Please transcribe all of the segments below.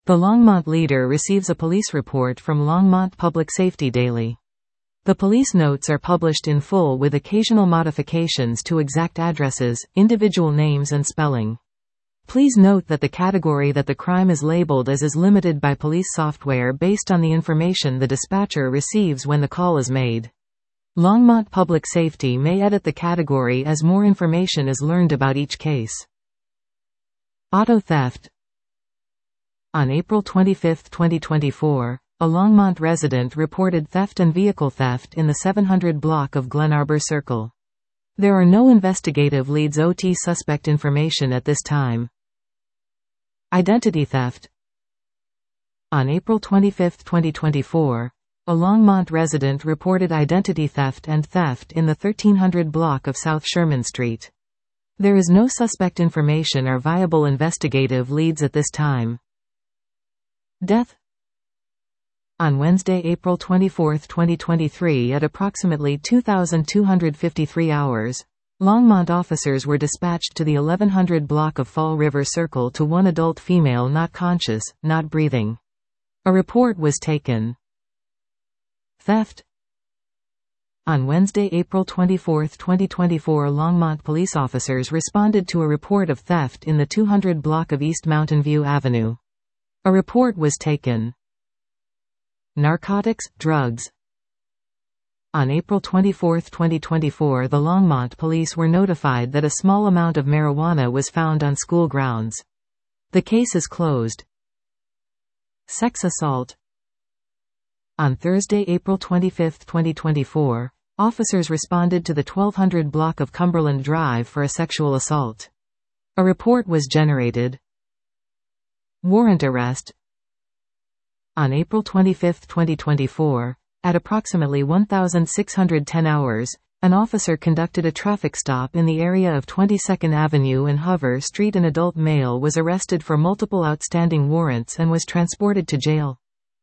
The Longmont Leader receives a police report from Longmont Public Safety Daily. The police notes are published in full with occasional modifications to exact addresses, individual names and spelling. Please note that the category that the crime is labeled as is limited by police software based on the information the dispatcher receives when the call is made. Longmont Public Safety may edit the category as more information is learned about each case. Auto theft. On April 25, 2024, a Longmont resident reported theft and vehicle theft in the 700 block of Glen Arbor Circle. There are no investigative leads or suspect information at this time. Identity theft. On April 25, 2024, a Longmont resident reported identity theft and theft in the 1300 block of South Sherman Street. There is no suspect information or viable investigative leads at this time. Death. On Wednesday, April 24, 2023 at approximately 2253 hours, Longmont officers were dispatched to the 1100 block of Fall River Circle to one adult female not conscious, not breathing. A report was taken. Theft. On Wednesday, April 24, 2024 Longmont police officers responded to a report of theft in the 200 block of East Mountain View Avenue. A report was taken. Narcotics, drugs. On April 24, 2024 the Longmont police were notified that a small amount of marijuana was found on school grounds. The case is closed. Sex assault. On Thursday, April 25, 2024, officers responded to the 1200 block of Cumberland Drive for a sexual assault. A report was generated. Warrant arrest. On April 25, 2024, at approximately 1610 hours, an officer conducted a traffic stop in the area of 22nd Avenue and Hoover Street. An adult male was arrested for multiple outstanding warrants and was transported to jail.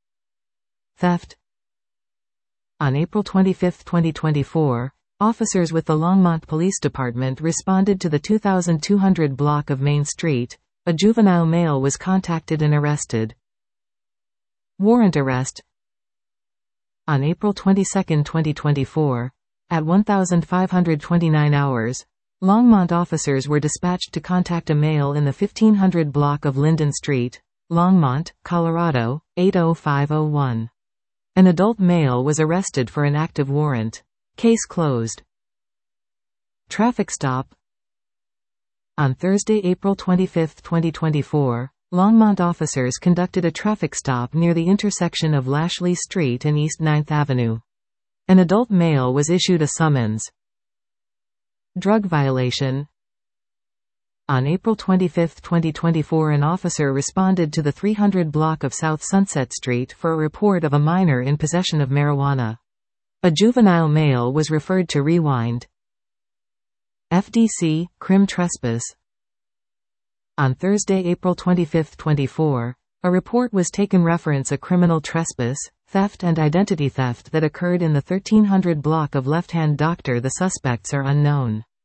Theft. On April 25, 2024, officers with the Longmont Police Department responded to the 2200 block of Main Street. A juvenile male was contacted and arrested. Warrant arrest. On April 22, 2024, at 1529 hours, Longmont officers were dispatched to contact a male in the 1500 block of Linden Street, Longmont, Colorado, 80501. An adult male was arrested for an active warrant. Case closed. Traffic stop. On Thursday, April 25, 2024, Longmont officers conducted a traffic stop near the intersection of Lashley Street and East 9th Avenue. An adult male was issued a summons. Drug violation. On April 25, 2024 an officer responded to the 300 block of South Sunset Street for a report of a minor in possession of marijuana. A juvenile male was referred to Rewind. FDC, crim trespass. On Thursday, April 25, 24, a report was taken reference a criminal trespass, theft and identity theft that occurred in the 1300 block of Left Hand Doctor. The suspects are unknown.